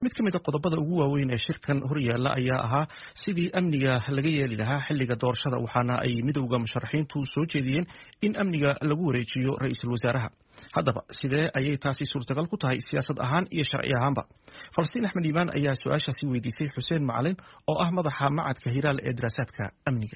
mid ka mid ah qodobada ugu waaweyn ee shirkan horyaala ayaa ahaa sidii amniga laga yeeli lahaa xilliga doorashada waxaana ay midowda musharaxiintu soo jeediyeen in amniga lagu wareejiyo ra'iisul wasaaraha. haddaba sidee ayay taasi suurtagal ku tahay siyaasad ahaan iyo sharci ahaanba? Falastiin Axmed Iimaan ayaa su-aashaasi weydiisay Xuseen Macalin oo ah madaxa macadka Hilaal ee daraasaadka amniga.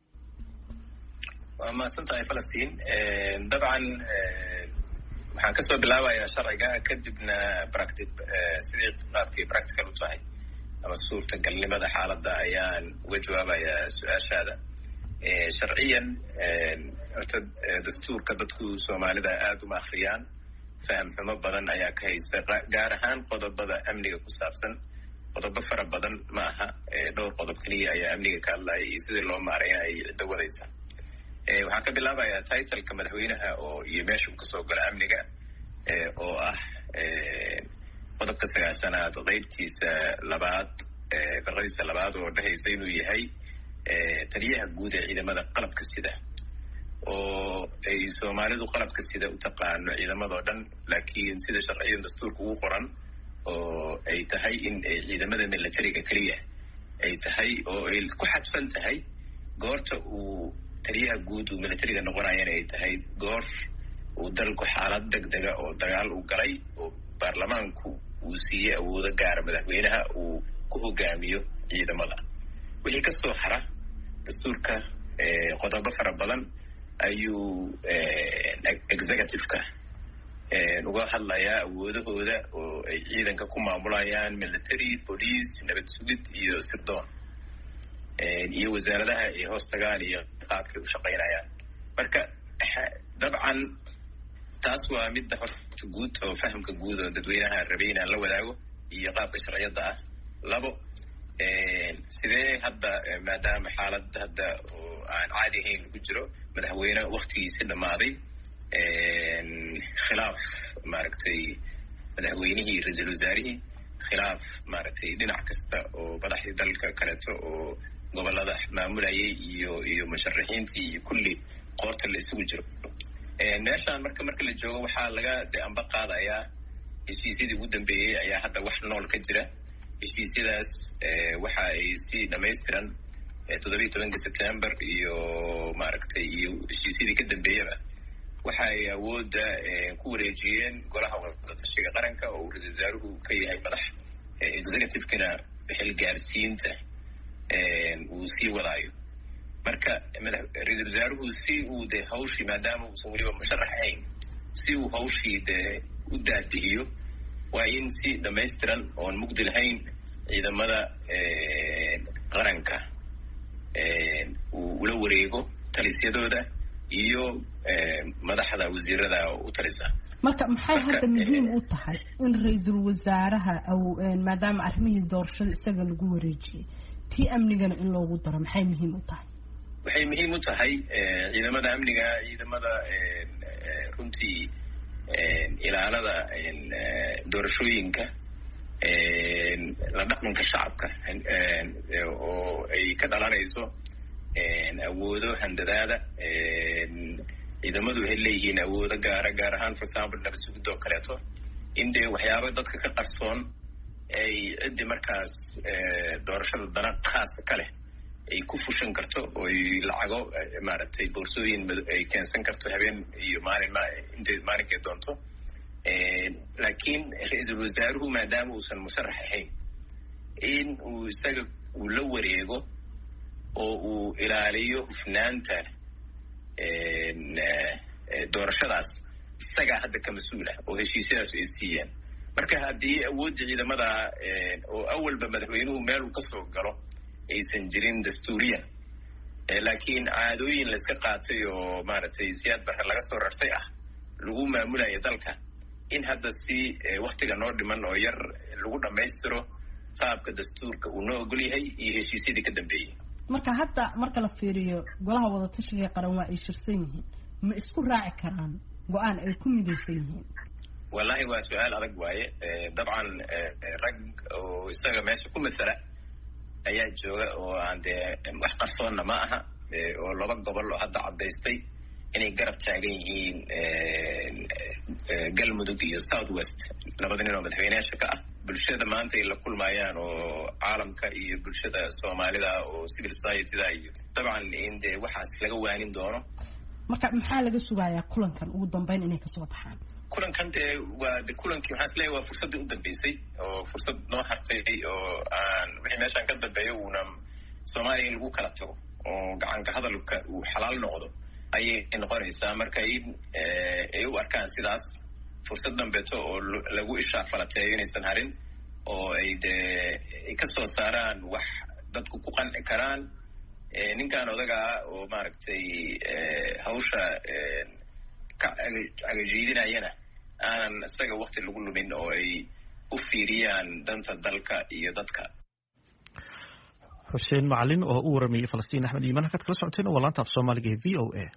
waa mahadsantahay Falastiin. dabcan waxaan kasoo bilaabayaa sharciga kadibna sidii qaabkii practical u tahay ama suurtagalnimada xaaladda ayaan uga jawaabayaa su-aashaada. sharciyan horta dastuurka dadku Soomaalida aada uma akhriyaan, faham xumo badan ayaa ka haysta gaar ahaan qodobada amniga ku saabsan. qodobo fara badan ma aha, dhowr qodob keliya ayaa amniga ka hadlaya iyo sidii loo maareynayay cidda wadaysa. waxaan ka bilaabayaa titleka madaxweynaha iyo meesha uu kasoo gala amniga oo ah qodobka 9aad qaybtiisa labaad farqadiisa labaad oo dhahaysa inuu yahay taliyaha guud ee ciidamada qalabka sida, oo ay Soomaalidu qalabka sida u taqaano ciidamadoo dhan, laakiin sida sharciyan dastuurka ugu qoran oo ay tahay in ciidamada militariga keliya ay tahay oo ay ku xadfan tahay goorta uu taliyaha guud uu militariga noqonayana ay tahay goor uu dalku xaalad degdega oo dagaal u galay oo baarlamaanku uu siiyey awoodo gaara madaxweynaha uu ku hogaamiyo ciidamada. wixii kasoo hara dastuurka qodobo fara badan ayuu executive-ka uga hadlayaa awoodahooda oo ay ciidanka ku maamulayaan military, police, nabad sugid iyo sirdoon, iyo wasaaradaha ay hoos tagaan iyo qaabkay u shaqaynayaan. marka dabcan taas waa midda horta guud oo fahamka guud oo dadweynaha rabay inaan la wadaago iyo qaabka sharciyada ah. labo, sidee hadda maadaama xaalad hadda oo aan caadi ahayn lagu jiro, madaxweyne waktigiisi dhammaaday, khilaaf maaragtay madaxweynihii ra-iisul wasaarihii, khilaaf maaragtay dhinac kasta oo madaxdii dalka kaleeto oo gobolada maamulayay iyo musharaxiintii iyo kulli qoorta la isugu jiro. meeshaan marka la joogo waxaa laga amba qaadayaa heshiisyadii ugu dambeeyey ayaa hadda wax nool ka jira. heshiisyadaas waxa ay si dhamaystiran 17 September iyo maaragtay iyo heshiisyadii ka dambeeyaba waxa ay awoodda ku wareejiyeen golaha wadatashiga qaranka oo ra-iisul wasaaruhu ka yahay madax, executive-kana xilgaarsiinta uu sii wadaayo. marka ra-iisul wasaaruhu si uu de hawshii maadaama uusan weliba musharax ahayn, si uu hawshii de u daadihiyo waa in si dhamaystiran oon mugdi lahayn ciidamada qaranka uu ula wareego talisyadooda iyo madaxda wasiirada u talisa. marka maxay hadda muhiim u tahay in ra-iisul wasaaraha maadaama arrimihii doorashada isaga lagu wareejiyey tii amnigana in loogu daro maxay muhiim u tahay? waxay muhiim u tahay ciidamada amniga, ciidamada runtii ilaalada doorashooyinka, la dhaqanka shacabka oo ay ka dhalanayso awoodo handadaada. ciidamadu waxay leeyihiin awoodo gaar ahaan for example nabad sugid oo kaleeto, in dee waxyaaba dadka ka qarsoon ay ciddii markaas doorashada dana khaasa ka leh ay ku fushan karto oo ay lacago maaragtay boorsooyin ay keensan karto habeen iyo intay maalinkay doonto. laakiin ra-iisul wasaaruhu maadaama uusan musharax ahayn, in uu isaga uu la wareego oo uu ilaaliyo hufnaanta doorashadaas, isagaa hadda ka mas-uula oo heshiisyadaas ay siiyeen. marka haddii awoodda ciidamada oo awalba madaxweynuhu meel uu kasoo galo aysan jirin dastuuriyan, laakiin caadooyin la iska qaatay oo maaragtay siyaad barre laga soo rartay lagu maamulaya dalka, in hadda si waktiga noo dhiman oo yar lagu dhammaystiro qaabka dastuurka uu noo ogol yahay iyo heshiisyadii ka dambeeyey. marka hadda marka la fiiriyo golaha wadatashiga qaran waa ay shirsan yihiin, ma isku raaci karaan go-aan ay ku midaysan yihiin? wallahi waa su-aal adag waaye. dabcan rag oo isaga meesha ku masala ayaa jooga oo aan dee wax qarsoonna ma aha, oo 2 gobol oo hadda caddaystay inay garab taagan yihiin galmudug iyo south west, 2 nin oo madaxweyneyaasha ka ah bulshada maanta ay la kulmayaan oo caalamka iyo bulshada soomaalida oo civil society-da iyo dabcan in dee waxaas laga waanin doono. marka maxaa laga sugayaa kulankan ugu dambeyn inay kasoo baxaan? kulankan dee waa de kulankii waxaan isleeyahay waa fursaddii u dambeysay oo fursad noo hartay oo aan wixii meeshaan ka dambeeyo uuna soomaaliya in lagu kala tago oo gacanka hadalka uu xalaal noqdo ayay noqonaysaa. marka in ay u arkaan sidaas fursad dambeeto oo lagu ishaafalateeyo inaysan harin oo ay dee ay ka soo saaraan wax dadku ku qanci karaan. ninkan odagaa oo maaragtay hawsha ka agajiidinayana aanan isaga wakti lagu lumin oo ay u fiiriyaan danta dalka iyo dadka. xuseen macalin oo u waramayay falastiin axmed iimaan halkaad kala socoteen waa laanta af soomaaliga ee v o a.